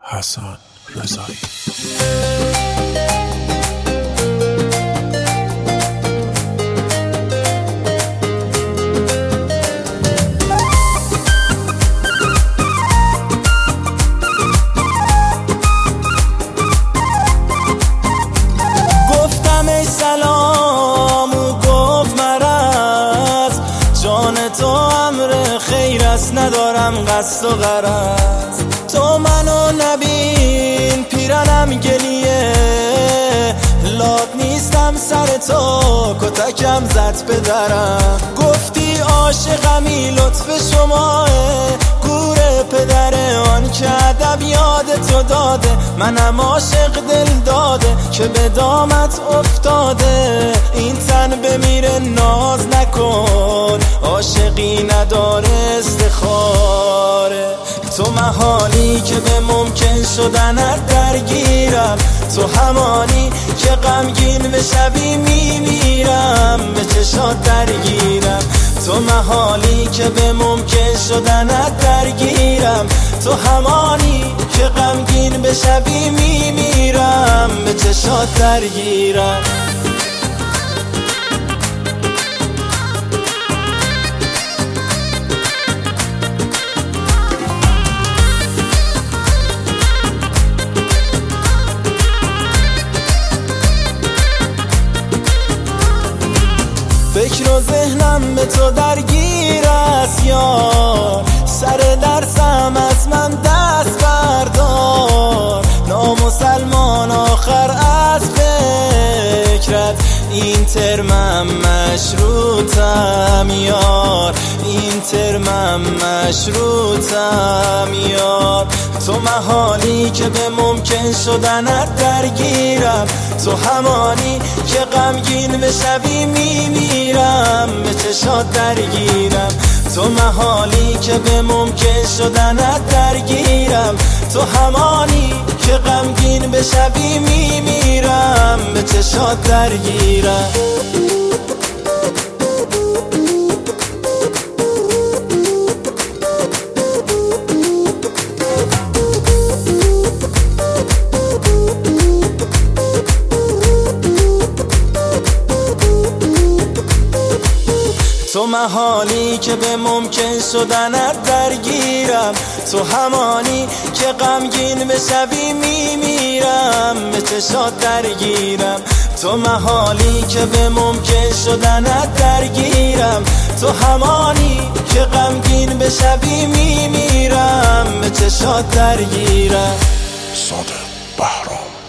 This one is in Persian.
حسن رضایی. گفتم ای سلام، او گفت مرض، جان تو امر خیر است، ندارم قصد و غرض. تو منو نبین پیرنم گلیه، لات نیستم سر تو کتکم زد به درم. گفتی عاشقمی لطف شماه، گور پدر آن که ادب یاد تو داده. منم عاشق دل داده که به دامت افتاده. این تن بمیره ناز نکن، عاشقی نداره استخاره. تو محالی که به ممکن شدنت درگیرم، تو همانی که غمگین بشوی میمیرم به چشات درگیرم. تو محالی که به ممکن شدنت درگیرم، تو همانی که غمگین بشوی میمیرم به چشات درگیرم. فکر و ذهنم به تو درگیر است یار، سر درسم از من دست بردار. نامسلمان آخر از فکرت، این ترمم مشروطم یار، این ترمم مشروطم یار. تو محالی که به ممکن شدنت درگیرم، تو همانی که غمگین بشوی میمیرم به چشات درگیرم. تو محالی که به ممکن شدنت درگیرم، تو همانی که غمگین بشوی میمیرم به چشات درگیرم. تو محالی که به ممکن شدنت درگیرم، تو همانی که غمگین بشوی میمیرم به چشات درگیرم. تو محالی که به ممکن شدنت درگیرم، تو همانی که غمگین بشوی میمیرم به چشات درگیرم. صادق بهرام.